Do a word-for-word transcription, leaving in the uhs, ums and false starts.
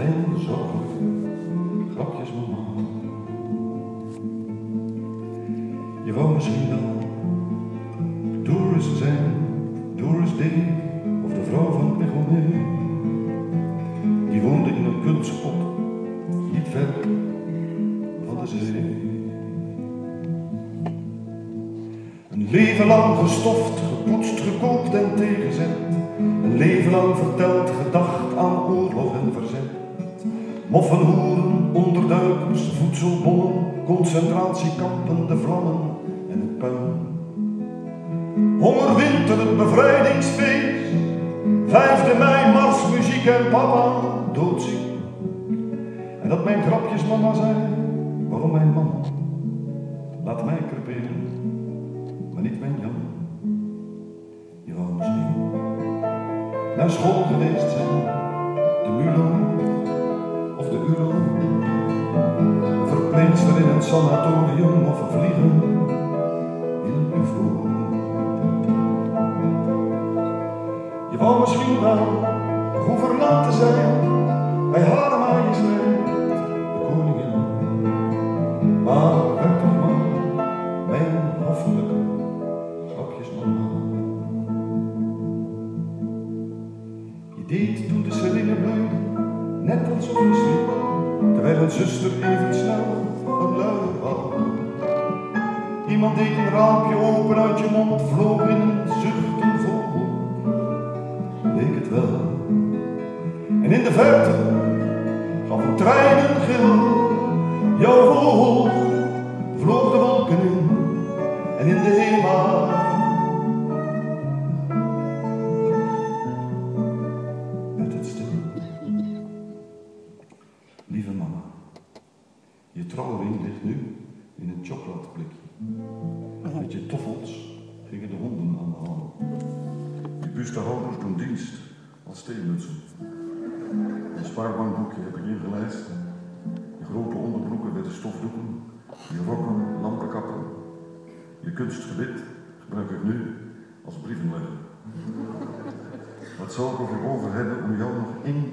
geen zorgen, grapjes mama. Je wou misschien wel Doris zijn, Doris Day, of de vrouw van Pegone. Die woonde in een kunstspot, niet ver van de zee. Een leven lang gestoft, gepoetst, gekookt en tegenzet. Een leven lang verteld, gedacht aan oorlog en verzet. Moffenhoeren, onderduikers, voedselbonnen, concentratiekampen, de vlammen en het puin. Hongerwinter, het bevrijdingsfeest. Vijfde mei, mars, muziek en papa doodziek. En dat mijn grapjes mama zei, waarom mijn mama? Laat mij creperen, maar niet mijn Jan. Je wou misschien naar school geweest zijn, de Mulo of de Uro. Een verpleegster in een sanatorium of een vliegen in een U F O. Je wou misschien wel gouvernante zijn bij Hare Majesteit, de koningin. Maar werd toch maar mijn hoffelijke grapjes mama. Je deed toen de seringe bloeide, net alsof je sliep, terwijl een zuster even snel een luier wou. Iemand deed een raampje open uit je mond, vloog in een zuchtend vogel. Leek het wel. En in de verte gaf een trein een gil. Jouw vogel vloog de wolken in. En in de hemel werd het stil. Lieve mama, je trouwring ligt nu in een chocoladeblikje. Met je toffels gingen de honden aan de hand. Je bustehouders doen dienst als theemutsen. Een spaarbankboekje heb ik ingelijst. Je grote onderbroeken werden stofdoeken. Je rokken, lampenkappen. Je kunstgebit gebruik ik nu als brievenlegger. Wat zou ik er over hebben om jou nog één